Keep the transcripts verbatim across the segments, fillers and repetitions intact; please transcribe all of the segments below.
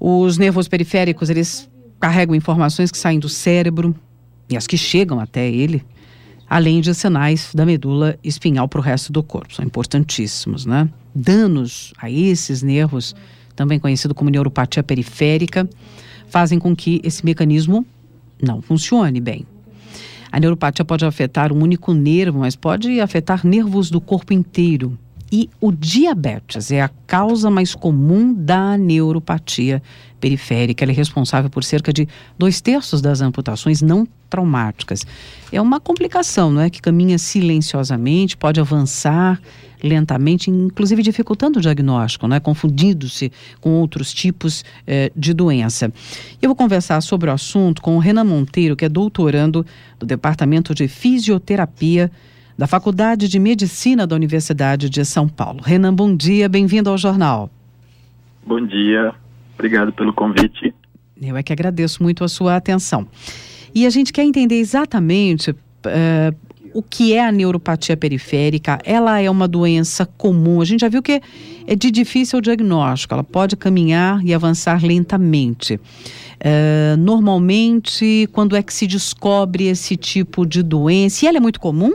Os nervos periféricos, eles carregam informações que saem do cérebro e as que chegam até ele, além de sinais da medula espinhal para o resto do corpo. São importantíssimos, né? Danos a esses nervos, também conhecido como neuropatia periférica, fazem com que esse mecanismo não funcione bem. A neuropatia pode afetar um único nervo, mas pode afetar nervos do corpo inteiro. E o diabetes é a causa mais comum da neuropatia periférica. Ela é responsável por cerca de dois terços das amputações não traumáticas. É uma complicação, não é? Que caminha silenciosamente, pode avançar lentamente, inclusive dificultando o diagnóstico, né? Confundindo-se com outros tipos eh, de doença. Eu vou conversar sobre o assunto com o Renan Monteiro, que é doutorando do Departamento de Fisioterapia da Faculdade de Medicina da Universidade de São Paulo. Renan, bom dia, bem-vindo ao Jornal. Bom dia, obrigado pelo convite. Eu é que agradeço muito a sua atenção. E a gente quer entender exatamente uh, o que é a neuropatia periférica. Ela é uma doença comum, a gente já viu que é de difícil diagnóstico, ela pode caminhar e avançar lentamente. Uh, normalmente, quando é que se descobre esse tipo de doença? E ela é muito comum?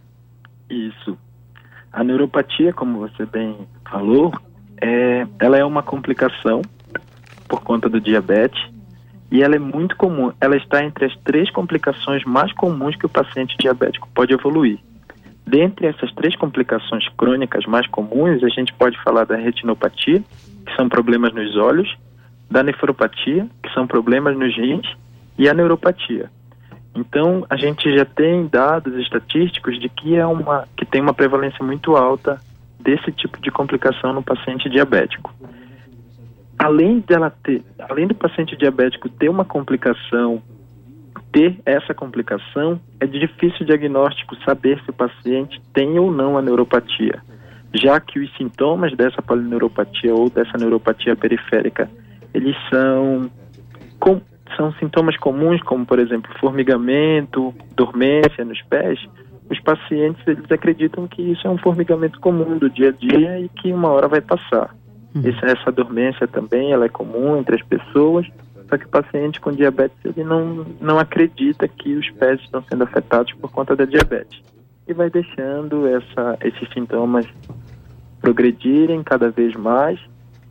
Isso. A neuropatia, como você bem falou, é, ela é uma complicação por conta do diabetes e ela é muito comum. Ela está entre as três complicações mais comuns que o paciente diabético pode evoluir. Dentre essas três complicações crônicas mais comuns, a gente pode falar da retinopatia, que são problemas nos olhos, da nefropatia, que são problemas nos rins, e a neuropatia. Então, a gente já tem dados estatísticos de que, é uma, que tem uma prevalência muito alta desse tipo de complicação no paciente diabético. Além, dela ter, além do paciente diabético ter uma complicação, ter essa complicação, é de difícil diagnóstico saber se o paciente tem ou não a neuropatia, já que os sintomas dessa polineuropatia ou dessa neuropatia periférica, eles são... Com, São sintomas comuns, como, por exemplo, formigamento, dormência nos pés. Os pacientes, eles acreditam que isso é um formigamento comum do dia a dia e que uma hora vai passar. Uhum. Essa, essa dormência também, ela é comum entre as pessoas, só que o paciente com diabetes, ele não, não acredita que os pés estão sendo afetados por conta da diabetes. E vai deixando essa, esses sintomas progredirem cada vez mais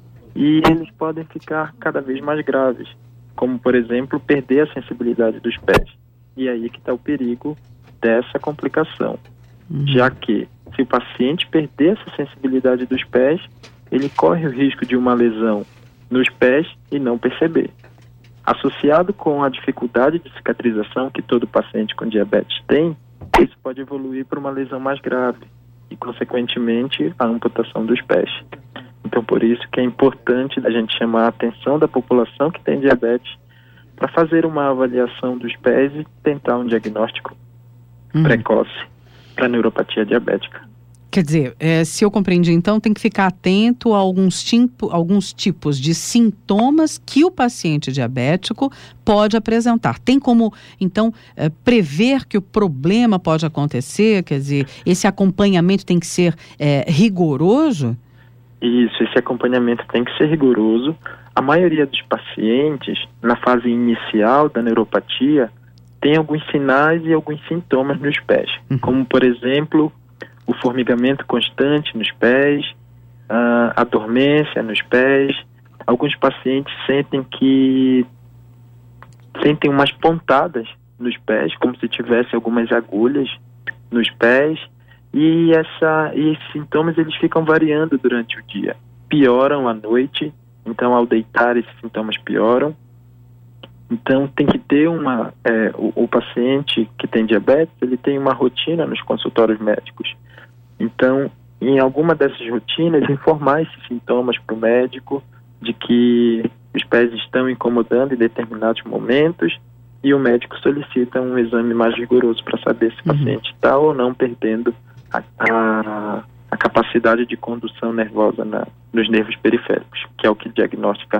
e eles podem ficar cada vez mais graves, como, por exemplo, perder a sensibilidade dos pés. E aí que está o perigo dessa complicação. Uhum. Já que, se o paciente perder essa sensibilidade dos pés, ele corre o risco de uma lesão nos pés e não perceber. Associado com a dificuldade de cicatrização que todo paciente com diabetes tem, isso pode evoluir para uma lesão mais grave e, consequentemente, a amputação dos pés. Então, por isso que é importante a gente chamar a atenção da população que tem diabetes para fazer uma avaliação dos pés e tentar um diagnóstico uhum. precoce para neuropatia diabética. Quer dizer, é, se eu compreendi, então, tem que ficar atento a alguns, tipo, alguns tipos de sintomas que o paciente diabético pode apresentar. Tem como, então, é, prever que o problema pode acontecer? Quer dizer, esse acompanhamento tem que ser é, rigoroso? Isso, esse acompanhamento tem que ser rigoroso. A maioria dos pacientes, na fase inicial da neuropatia, tem alguns sinais e alguns sintomas nos pés, uhum. como, por exemplo, o formigamento constante nos pés, a dormência nos pés. Alguns pacientes sentem que sentem umas pontadas nos pés, como se tivesse algumas agulhas nos pés. E, essa, e esses sintomas eles ficam variando durante o dia. Pioram à noite, então ao deitar esses sintomas pioram. Então tem que ter uma... É, o, o paciente que tem diabetes, ele tem uma rotina nos consultórios médicos. Então, em alguma dessas rotinas, informar esses sintomas para o médico de que os pés estão incomodando em determinados momentos e o médico solicita um exame mais rigoroso para saber se o uhum. paciente está ou não perdendo A, a, a capacidade de condução nervosa na, nos nervos periféricos, que é o que diagnostica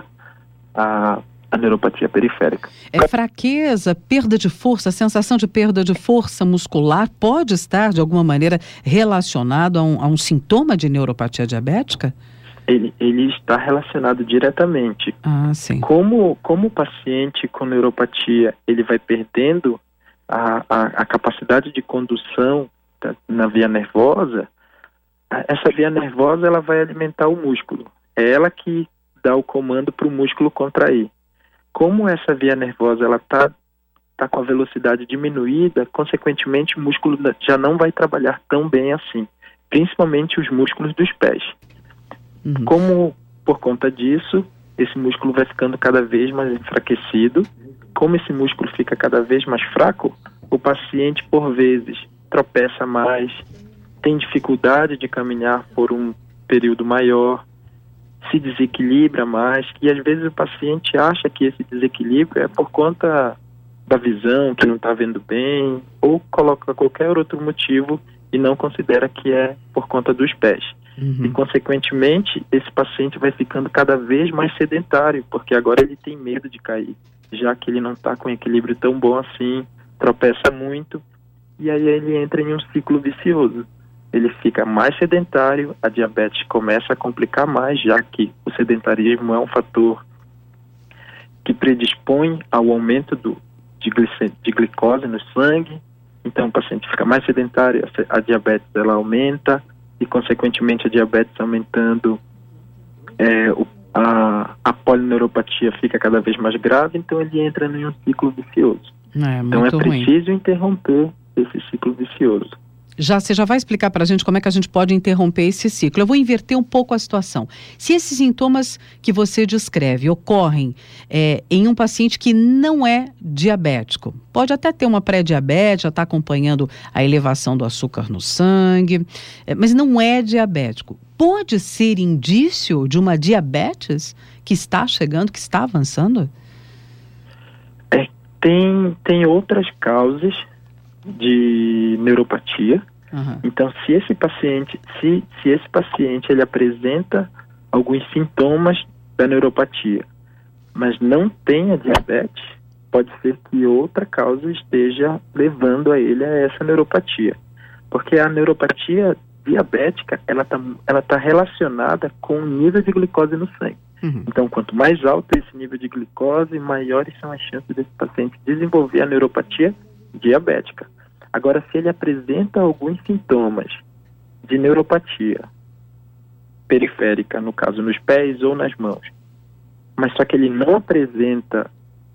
a, a neuropatia periférica. É fraqueza, perda de força, sensação de perda de força muscular pode estar, de alguma maneira, relacionado a um, a um sintoma de neuropatia diabética? ele, ele está relacionado diretamente. Ah, sim. Como, como o paciente com neuropatia, ele vai perdendo a, a, a capacidade de condução da, na via nervosa, essa via nervosa ela vai alimentar o músculo. É ela que dá o comando para o músculo contrair. Como essa via nervosa ela está tá com a velocidade diminuída, consequentemente o músculo já não vai trabalhar tão bem assim, principalmente os músculos dos pés. Uhum. Como, por conta disso, esse músculo vai ficando cada vez mais enfraquecido. Como esse músculo fica cada vez mais fraco, o paciente, por vezes, tropeça mais, tem dificuldade de caminhar por um período maior, se desequilibra mais, e às vezes o paciente acha que esse desequilíbrio é por conta da visão, que não está vendo bem, ou coloca qualquer outro motivo e não considera que é por conta dos pés. Uhum. E, consequentemente, esse paciente vai ficando cada vez mais sedentário, porque agora ele tem medo de cair, já que ele não está com equilíbrio tão bom assim, tropeça muito, e aí ele entra em um ciclo vicioso. Ele fica mais sedentário, a diabetes começa a complicar mais, já que o sedentarismo é um fator que predispõe ao aumento do, de, glic, de glicose no sangue. Então o paciente fica mais sedentário, a, a diabetes ela aumenta, e consequentemente a diabetes aumentando, é, o, a, a polineuropatia fica cada vez mais grave, então ele entra em um ciclo vicioso. É, então é preciso ruim. interromper esse ciclo vicioso. Já, você já vai explicar para a gente como é que a gente pode interromper esse ciclo. Eu vou inverter um pouco a situação. Se esses sintomas que você descreve ocorrem é, em um paciente que não é diabético, pode até ter uma pré-diabetes, já está acompanhando a elevação do açúcar no sangue, é, mas não é diabético. Pode ser indício de uma diabetes que está chegando, que está avançando? É, tem, tem outras causas de neuropatia. Uhum. Então, se esse paciente, se, se esse paciente ele apresenta alguns sintomas da neuropatia, mas não tem a diabetes, pode ser que outra causa esteja levando a ele a essa neuropatia. Porque a neuropatia diabética, ela está ela tá relacionada com o nível de glicose no sangue. Uhum. Então, quanto mais alto esse nível de glicose, maiores são as chances desse paciente desenvolver a neuropatia diabética. Agora, se ele apresenta alguns sintomas de neuropatia periférica, no caso nos pés ou nas mãos, mas só que ele não apresenta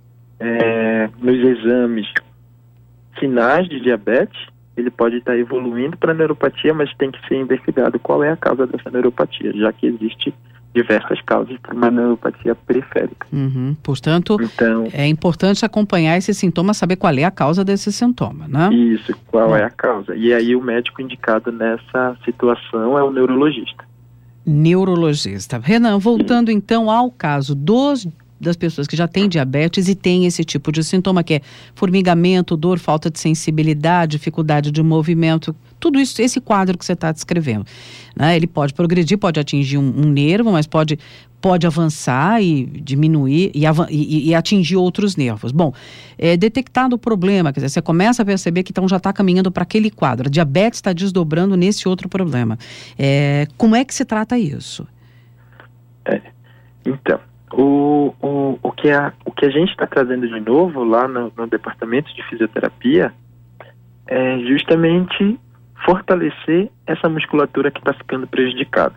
é, nos exames sinais de diabetes, ele pode estar evoluindo para neuropatia, mas tem que ser investigado qual é a causa dessa neuropatia, já que existe diversas causas para uma neuropatia periférica. Uhum. Portanto, então, é importante acompanhar esse sintoma, saber qual é a causa desse sintoma, né? Isso, qual Bom. é a causa. E aí o médico indicado nessa situação é o neurologista. Neurologista. Renan, voltando Sim. então ao caso dos das pessoas que já têm diabetes e têm esse tipo de sintoma, que é formigamento, dor, falta de sensibilidade, dificuldade de movimento, tudo isso, esse quadro que você está descrevendo, né? Ele pode progredir, pode atingir um, um nervo, mas pode, pode avançar e diminuir e, av- e, e atingir outros nervos. Bom, é detectado o problema, quer dizer, você começa a perceber que então já está caminhando para aquele quadro, a diabetes está desdobrando nesse outro problema. É, como é que se trata isso? É, então, O, o, o, que a, o que a gente está trazendo de novo lá no, no departamento de fisioterapia é justamente fortalecer essa musculatura que está ficando prejudicada.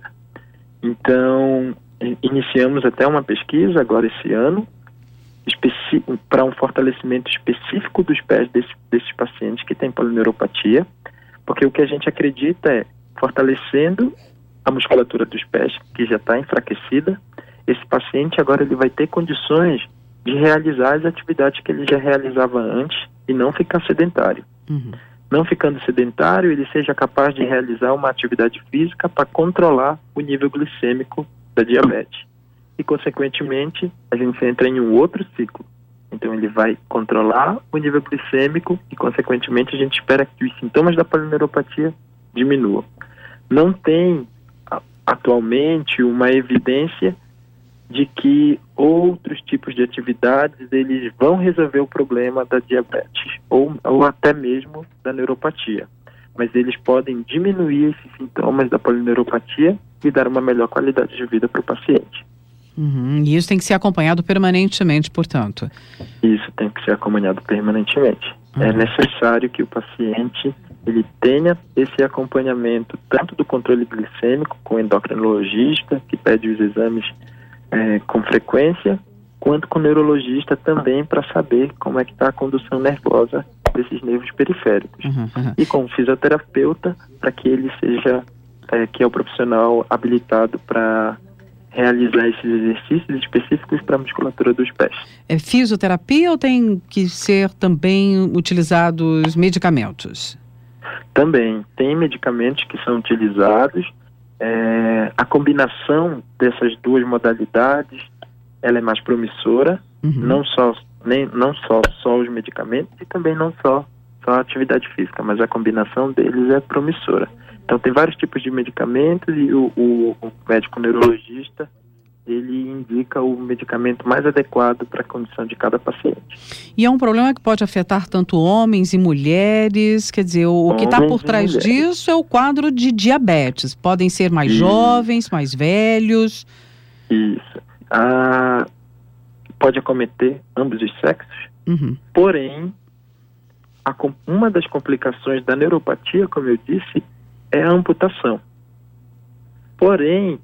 Então, iniciamos até uma pesquisa agora esse ano para um fortalecimento específico dos pés desse, desses pacientes que têm polineuropatia, porque o que a gente acredita é fortalecendo a musculatura dos pés, que já está enfraquecida, esse paciente agora ele vai ter condições de realizar as atividades que ele já realizava antes e não ficar sedentário. Uhum. Não ficando sedentário, ele seja capaz de realizar uma atividade física para controlar o nível glicêmico da diabetes. E, consequentemente, a gente entra em um outro ciclo. Então, ele vai controlar o nível glicêmico e, consequentemente, a gente espera que os sintomas da polineuropatia diminuam. Não tem, atualmente, uma evidência de que outros tipos de atividades eles vão resolver o problema da diabetes ou, ou até mesmo da neuropatia, mas eles podem diminuir esses sintomas da polineuropatia e dar uma melhor qualidade de vida para o paciente. Uhum. E isso tem que ser acompanhado permanentemente, portanto? Isso tem que ser acompanhado permanentemente. Uhum. É necessário que o paciente ele tenha esse acompanhamento tanto do controle glicêmico com o endocrinologista, que pede os exames é, com frequência, quanto com o neurologista também para saber como é que está a condução nervosa desses nervos periféricos. Uhum, uhum. E com o fisioterapeuta, para que ele seja, é, que é o profissional habilitado para realizar esses exercícios específicos para a musculatura dos pés. É fisioterapia ou tem que ser também utilizados medicamentos? Também, tem medicamentos que são utilizados. É, a combinação dessas duas modalidades, ela é mais promissora, uhum. não só nem não só só os medicamentos e também não só só a atividade física, mas a combinação deles é promissora. Então tem vários tipos de medicamentos e o, o, o médico neurologista ele indica o medicamento mais adequado para a condição de cada paciente. E é um problema que pode afetar tanto homens e mulheres, quer dizer, o, o que está por trás disso é o quadro de diabetes. Podem ser mais Isso. jovens, mais velhos. Isso. Ah, pode acometer ambos os sexos, uhum. porém, a, uma das complicações da neuropatia, como eu disse, é a amputação. Porém,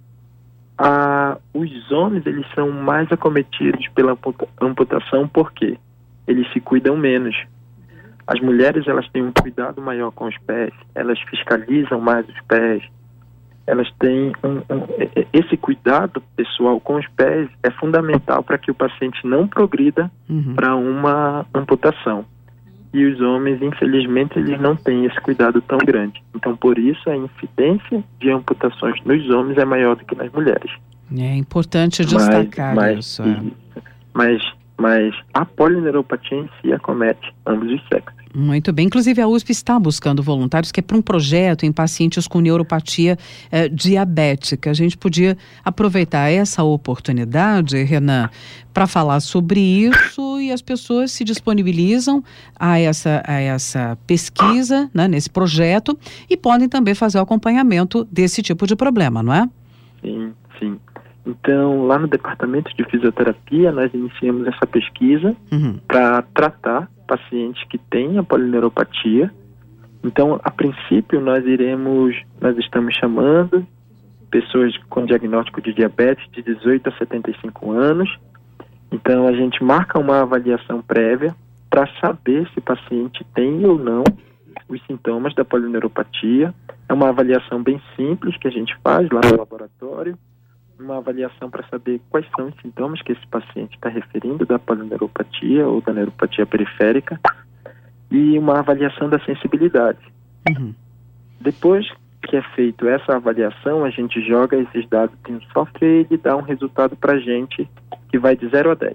a, os homens eles são mais acometidos pela amputação porque eles se cuidam menos. As mulheres elas têm um cuidado maior com os pés, elas fiscalizam mais os pés, elas têm um, um, esse cuidado pessoal com os pés é fundamental para que o paciente não progrida uhum. para uma amputação. E os homens, infelizmente, eles não têm esse cuidado tão grande. Então, por isso, a incidência de amputações nos homens é maior do que nas mulheres. É importante destacar mas, isso. Mas, é. mas, mas a polineuropatia em si acomete ambos os sexos. Muito bem. Inclusive, a U S P está buscando voluntários que é para um projeto em pacientes com neuropatia eh, diabética. A gente podia aproveitar essa oportunidade, Renan, para falar sobre isso e as pessoas se disponibilizam a essa, a essa pesquisa, né, nesse projeto e podem também fazer o acompanhamento desse tipo de problema, não é? Sim, sim. Então, lá no departamento de fisioterapia, nós iniciamos essa pesquisa uhum. para tratar pacientes que têm a polineuropatia. Então, a princípio, nós iremos, nós estamos chamando pessoas com diagnóstico de diabetes de dezoito a setenta e cinco anos. Então, a gente marca uma avaliação prévia para saber se o paciente tem ou não os sintomas da polineuropatia. É uma avaliação bem simples que a gente faz lá no laboratório. Uma avaliação para saber quais são os sintomas que esse paciente está referindo da polineuropatia ou da neuropatia periférica e uma avaliação da sensibilidade. Uhum. Depois que é feito essa avaliação, a gente joga esses dados em um software e dá um resultado para a gente que vai de zero a dez.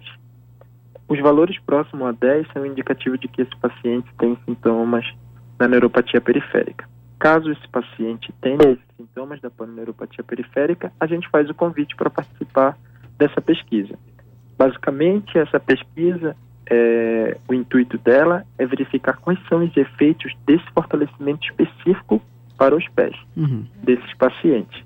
Os valores próximos a dez são indicativos de que esse paciente tem sintomas da neuropatia periférica. Caso esse paciente tenha esses sintomas da polineuropatia periférica, a gente faz o convite para participar dessa pesquisa. Basicamente, essa pesquisa, é, o intuito dela é verificar quais são os efeitos desse fortalecimento específico para os pés uhum. desses pacientes.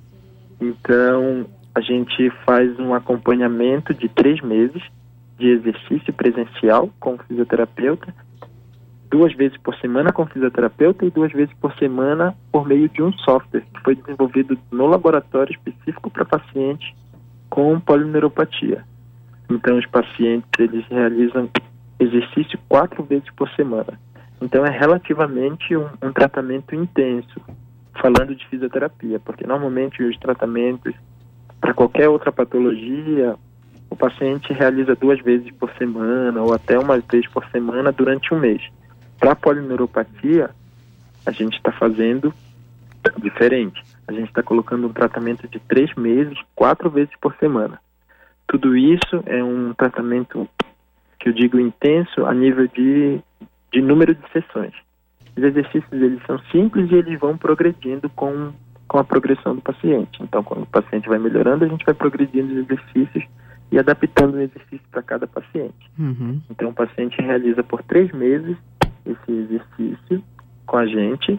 Então, a gente faz um acompanhamento de três meses de exercício presencial com o fisioterapeuta, duas vezes por semana com fisioterapeuta e duas vezes por semana por meio de um software que foi desenvolvido no laboratório específico para pacientes com polineuropatia. Então, os pacientes eles realizam exercício quatro vezes por semana. Então, é relativamente um, um tratamento intenso, falando de fisioterapia, porque normalmente os tratamentos para qualquer outra patologia, o paciente realiza duas vezes por semana ou até uma vez por semana durante um mês. Para a polineuropatia, a gente está fazendo diferente. A gente está colocando um tratamento de três meses, quatro vezes por semana. Tudo isso é um tratamento que eu digo intenso a nível de, de número de sessões. Os exercícios eles são simples e eles vão progredindo com, com a progressão do paciente. Então, quando o paciente vai melhorando, a gente vai progredindo os exercícios e adaptando o exercício para cada paciente. Uhum. Então, o paciente realiza por três meses esse exercício com a gente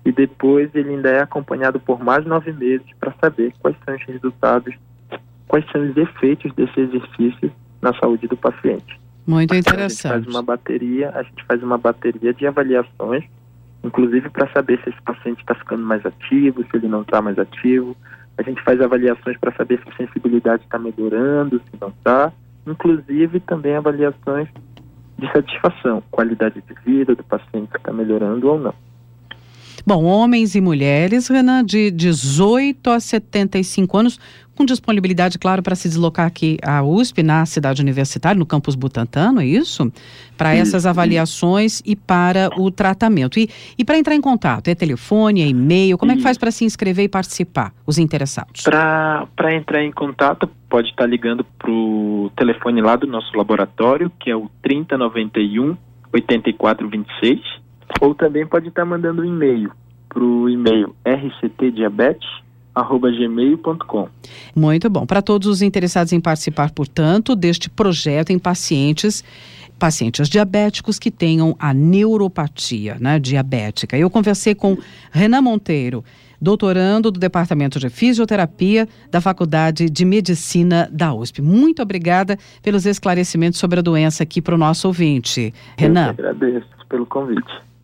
e depois ele ainda é acompanhado por mais nove meses para saber quais são os resultados, quais são os efeitos desse exercício na saúde do paciente. Muito interessante. Então, a gente faz uma bateria, a gente faz uma bateria de avaliações, inclusive para saber se esse paciente está ficando mais ativo, se ele não está mais ativo. A gente faz avaliações para saber se a sensibilidade está melhorando, se não está. Inclusive também avaliações de satisfação, qualidade de vida do paciente está melhorando ou não. Bom, homens e mulheres, Renan, de dezoito a setenta e cinco anos, com disponibilidade, claro, para se deslocar aqui à U S P, na cidade universitária, no campus Butantã, não é isso? Para essas avaliações e para o tratamento. E, e para entrar em contato, é telefone, é e-mail, como é que faz para se inscrever e participar, os interessados? Para entrar em contato, pode estar ligando para o telefone lá do nosso laboratório, que é o trinta, noventa e um, oitenta e quatro, vinte e seis, ou também pode estar mandando um e-mail para o e-mail r c t diabetes arroba gmail ponto com. Muito bom. Para todos os interessados em participar, portanto, deste projeto em pacientes, pacientes diabéticos que tenham a neuropatia, né, diabética. Eu conversei com Renan Monteiro, doutorando do Departamento de Fisioterapia da Faculdade de Medicina da U S P. Muito obrigada pelos esclarecimentos sobre a doença aqui para o nosso ouvinte. Renan. Eu que agradeço pelo convite.